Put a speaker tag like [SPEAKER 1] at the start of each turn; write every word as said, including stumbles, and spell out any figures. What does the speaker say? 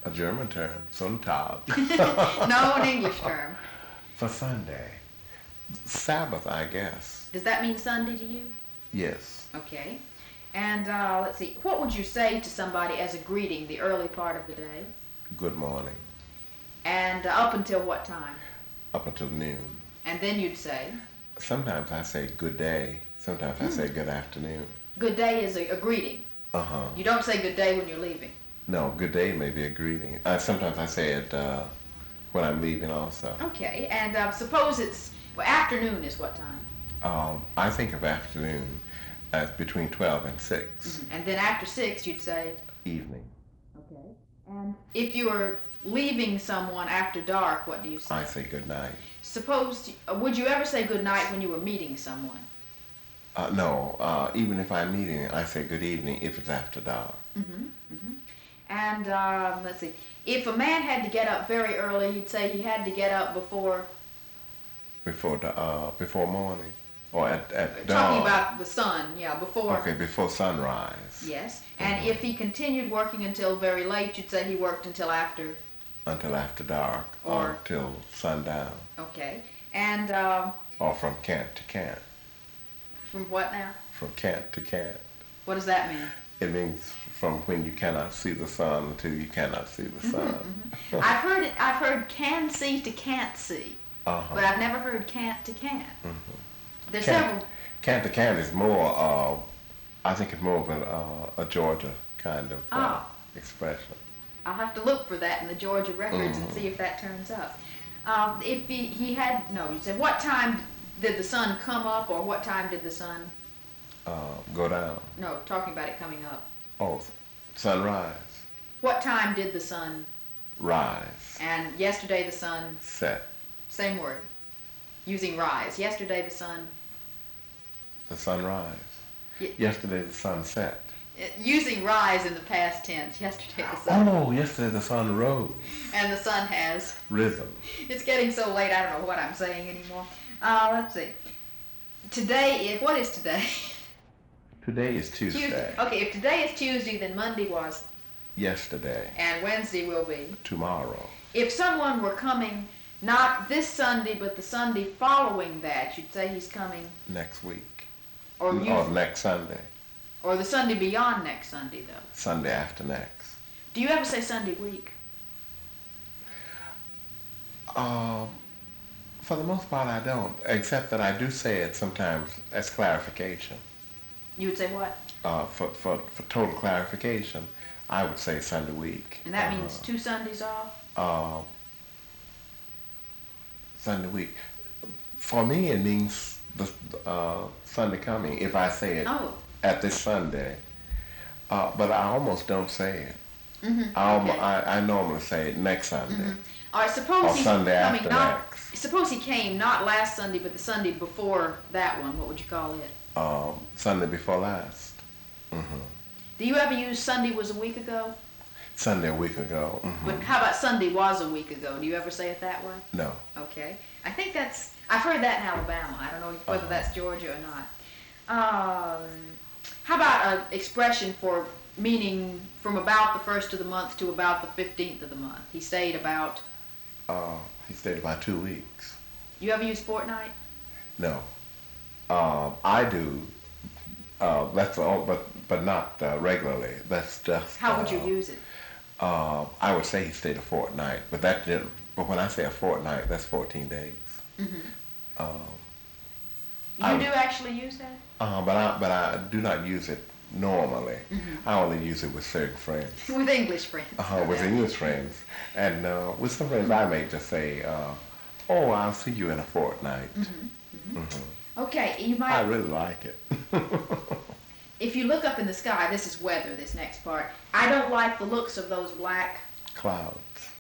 [SPEAKER 1] A German term, Sonntag.
[SPEAKER 2] No, an English term.
[SPEAKER 1] For Sunday. Sabbath, I guess.
[SPEAKER 2] Does that mean Sunday to you?
[SPEAKER 1] Yes.
[SPEAKER 2] Okay. And uh, let's see, what would you say to somebody as a greeting the early part of the day?
[SPEAKER 1] Good morning.
[SPEAKER 2] And uh, up until what time?
[SPEAKER 1] Up until noon.
[SPEAKER 2] And then you'd say?
[SPEAKER 1] Sometimes I say good day. Sometimes I say good afternoon.
[SPEAKER 2] Good day is a, a greeting.
[SPEAKER 1] Uh-huh.
[SPEAKER 2] You don't say good day when you're leaving.
[SPEAKER 1] No, good day may be a greeting. Uh, sometimes I say it uh, when I'm leaving also.
[SPEAKER 2] Okay, and uh, suppose it's, well, afternoon is what time?
[SPEAKER 1] Um, I think of afternoon as between twelve and six.
[SPEAKER 2] Mm-hmm. And then after six you'd say?
[SPEAKER 1] Evening.
[SPEAKER 2] Okay. And if you were leaving someone after dark, what do you say?
[SPEAKER 1] I say good night.
[SPEAKER 2] Suppose, uh, would you ever say good night when you were meeting someone?
[SPEAKER 1] Uh, no, uh, even if I'm meeting, I say good evening if it's after dark.
[SPEAKER 2] Mm-hmm. Mm-hmm. And um, let's see, if a man had to get up very early, you'd say he had to get up before?
[SPEAKER 1] Before the, uh, before morning, or at, at dawn.
[SPEAKER 2] Talking about the sun, yeah, before.
[SPEAKER 1] Okay, before sunrise.
[SPEAKER 2] Yes, and
[SPEAKER 1] Mm-hmm.
[SPEAKER 2] if he continued working until very late, you'd say he worked until after?
[SPEAKER 1] Until after dark, or,
[SPEAKER 2] Or-
[SPEAKER 1] till sundown,
[SPEAKER 2] Okay, and um,
[SPEAKER 1] or from cant to cant.
[SPEAKER 2] from what now?
[SPEAKER 1] From cant to cant.
[SPEAKER 2] What does that mean?
[SPEAKER 1] It means from when you cannot see the sun until you cannot see the sun.
[SPEAKER 2] Mm-hmm. I've heard it. I've heard can see to can't see,
[SPEAKER 1] Uh-huh.
[SPEAKER 2] but I've never heard can't to can't.
[SPEAKER 1] Mm-hmm.
[SPEAKER 2] There's
[SPEAKER 1] Cant,
[SPEAKER 2] several.
[SPEAKER 1] cant to cant is more, uh, I think it's more of an, uh, a Georgia kind of uh,
[SPEAKER 2] Ah.
[SPEAKER 1] expression.
[SPEAKER 2] I'll have to look for that in the Georgia records and
[SPEAKER 1] Mhm.
[SPEAKER 2] see if that turns up. Um, if he, he had no, you said what time did the sun come up, or what time did the sun?
[SPEAKER 1] Uh, go down.
[SPEAKER 2] No, talking about it coming up.
[SPEAKER 1] Oh, sunrise,
[SPEAKER 2] What time did the sun?
[SPEAKER 1] rise,
[SPEAKER 2] And yesterday the sun.
[SPEAKER 1] set,
[SPEAKER 2] Same word. Using rise. Yesterday the sun.
[SPEAKER 1] the sunrise.
[SPEAKER 2] Y-
[SPEAKER 1] Yesterday the sun set.
[SPEAKER 2] uh, Using rise in the past tense. Yesterday the sun.
[SPEAKER 1] Oh, yesterday the sun rose.
[SPEAKER 2] And the sun has.
[SPEAKER 1] Risen.
[SPEAKER 2] It's getting so late, I don't know what I'm saying anymore. Uh, let's see. Today is, what is today?
[SPEAKER 1] Today is Tuesday.
[SPEAKER 2] Okay, if today is Tuesday, then Monday was,
[SPEAKER 1] Yesterday.
[SPEAKER 2] and Wednesday will be.
[SPEAKER 1] Tomorrow.
[SPEAKER 2] If someone were coming, not this Sunday, but the Sunday following that, you'd say he's coming,
[SPEAKER 1] Next week.
[SPEAKER 2] or you,
[SPEAKER 1] Or next Sunday.
[SPEAKER 2] or the Sunday beyond next Sunday, though.
[SPEAKER 1] Sunday after next.
[SPEAKER 2] Do you ever say Sunday week?
[SPEAKER 1] Um, for the most part, I don't, except that I do say it sometimes as clarification.
[SPEAKER 2] You would say what?
[SPEAKER 1] Uh, for, for, for total clarification, I would say Sunday week.
[SPEAKER 2] And that
[SPEAKER 1] Uh,
[SPEAKER 2] means two Sundays off?
[SPEAKER 1] uh, Sunday week. For me, it means the uh, Sunday coming, if I say it
[SPEAKER 2] Oh.
[SPEAKER 1] at this Sunday. Uh, but I almost don't say it.
[SPEAKER 2] Mm-hmm.
[SPEAKER 1] I, almo-
[SPEAKER 2] Okay.
[SPEAKER 1] I, I normally say it next Sunday.
[SPEAKER 2] Mhm. All right, suppose
[SPEAKER 1] Or
[SPEAKER 2] he's
[SPEAKER 1] Sunday
[SPEAKER 2] coming
[SPEAKER 1] after
[SPEAKER 2] not,
[SPEAKER 1] next.
[SPEAKER 2] suppose he came not last Sunday, but the Sunday before that one, what would you call it?
[SPEAKER 1] Um, Sunday before last. hmm
[SPEAKER 2] Do you ever use Sunday was a week ago?
[SPEAKER 1] Sunday a week ago. hmm
[SPEAKER 2] But how about Sunday was a week ago? Do you ever say it that way?
[SPEAKER 1] No.
[SPEAKER 2] Okay. I think that's, I've heard that in Alabama. I don't know whether
[SPEAKER 1] Uh-huh.
[SPEAKER 2] that's Georgia or not. Um, how about an expression for meaning from about the first of the month to about the fifteenth of the month? He stayed about,
[SPEAKER 1] Uh, he stayed about two weeks.
[SPEAKER 2] you ever use fortnight?
[SPEAKER 1] No. Uh, I do. Uh, that's all, but but not uh, regularly. That's just.
[SPEAKER 2] How would you
[SPEAKER 1] uh,
[SPEAKER 2] use it?
[SPEAKER 1] Uh, I would say he stayed a fortnight, but that didn't. But when I say a fortnight, that's fourteen days.
[SPEAKER 2] Mm-hmm.
[SPEAKER 1] Um,
[SPEAKER 2] You
[SPEAKER 1] I-
[SPEAKER 2] do actually use that?
[SPEAKER 1] uh, but I but I do not use it normally.
[SPEAKER 2] Mm-hmm.
[SPEAKER 1] I only use it with certain friends.
[SPEAKER 2] With English friends.
[SPEAKER 1] Uh, with
[SPEAKER 2] Okay.
[SPEAKER 1] English friends, and uh, with some friends, I may just say, uh, "Oh, I'll see you in a fortnight."
[SPEAKER 2] Mm-hmm.
[SPEAKER 1] hmm
[SPEAKER 2] Okay, you
[SPEAKER 1] I
[SPEAKER 2] might,
[SPEAKER 1] really like it.
[SPEAKER 2] if you look up in the sky, this is weather, this next part. I don't like the looks of those black
[SPEAKER 1] Clouds.